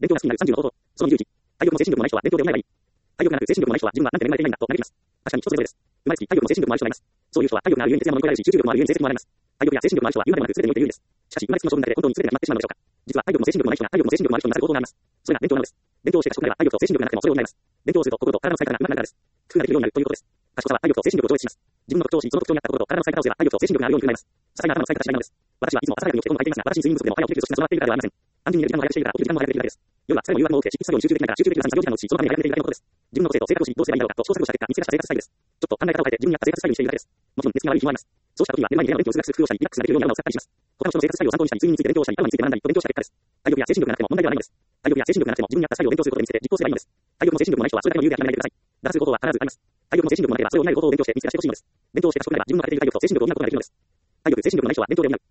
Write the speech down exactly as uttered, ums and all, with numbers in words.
勉強が好きになるさんじゅうの方法。そのにじゅういち。体力の精神力のない人は勉強で補えばいい。体力がなく精神力のない人は自分はなんて恵まれていないんだと嘆きます。確かに一つの例です。生まれつき体力も精神力もある人がいます。そういう人は体力があるゆえに徹夜も乗り越えられるし、集中力もあるゆえに成績もあられます。体力や精神力のある人は言うまでもなく全てにおいて有利です。しかし、生まれつきの勝負の中で本当に全てが決まってしまうのでしょうか。実は体力も精神力もない人が体力も精神力もある人になる行動があります。それが勉強なのです。勉強をして賢くなれば体力と精神力がなくてもそれを担います。勉強をすると心と体の使い方が上手くなるからです。工夫ができるようになるということです。賢さは体力と精神力を超越します。自分の特徴を知り、その特徴に合った心と体の使い方をすれば体力と精神力があるようになります。些細な頭の使い方次第なのです。私はいつも朝早くに起きて本を書いていますが、私に睡眠不足でも早起きできる素質が備わっているからではありません。単純に寝る時間も早くしているから起きる時間も早くできるだけです。夜は疲れも誘惑も多くて執筆作業に集中できないから集中できるさんじゅうよじかんのうちそのために早く寝ているだけのことです。自分の個性と性格を知りどうすればいいだろうかと試行錯誤した結果見つけ出した生活スタイルです。ちょっと考え方を変えて自分に合った生活スタイルにしているだけです。もちろん寝つきが悪い日もあります。そうした時には寝る前に寝るの勉強をする工夫をしたりリラックスができるように頭を使ったりします。他の人の生活スタイルを参考にしたり睡眠について勉強したり頭について学んだりと勉強した結果です。体力や精神力がなくても問題ではないのです。体力や精神力がなくても自分に合ったスタイルを勉強することで見つけて実行すればいいのです。体力も精神力もない人はそれだけの理由で諦めないでください。だらすることは必ずあります。体力も精神力もなければそれを補える方法を勉強して見つけ出してほしいのです。勉強をして賢くなれば自分の欠けている体力と精神力を補うことができるのです。体力、精神力のない人は勉強で補う。